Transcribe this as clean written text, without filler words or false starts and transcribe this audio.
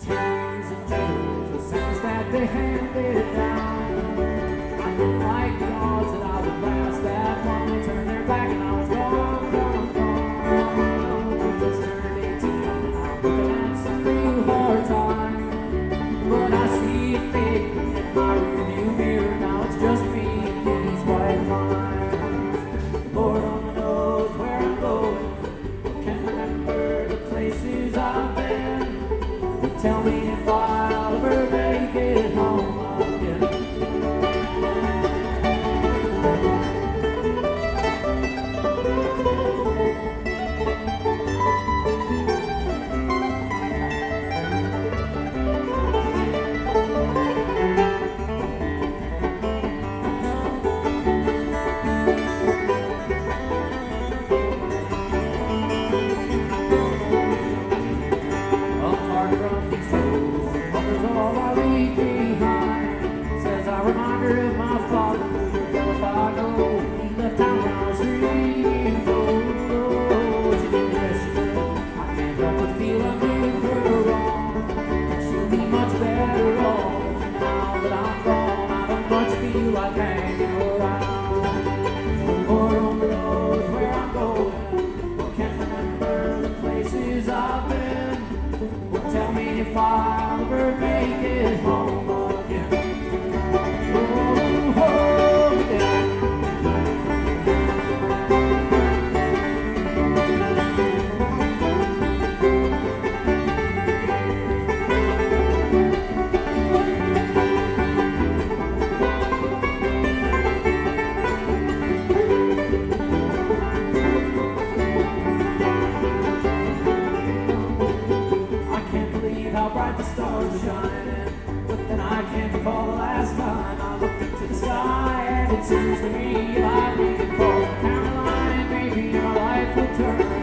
tears and tears, the sins that they handed down. I didn't like the odds that I would last that long. They turned their back and I was gone, gone, gone. I just turned 18 and I'm looking at some real hard times. But I see it fading in my rearview mirror. Now it's just me and these white lines. Lord only knows where I'm going. Can't remember the places I've been. Tell me if I'll ever make it home again. All I leave behind says a reminder of my father. If I go, he left town when I was 3 years old. She did the best she could. I can't help but feel I'm doing her wrong. She'll be much better off now that I'm gone. I don't much feel like hanging around. Lord only knows where I'm going. Can't remember the places I've been. Well, tell me if I'll ever make it home again. Oh, home again. How bright the stars are shining, but then I can't recall the last time I looked into the sky, and it seems to me like we can fall from Caroline, maybe our life will turn.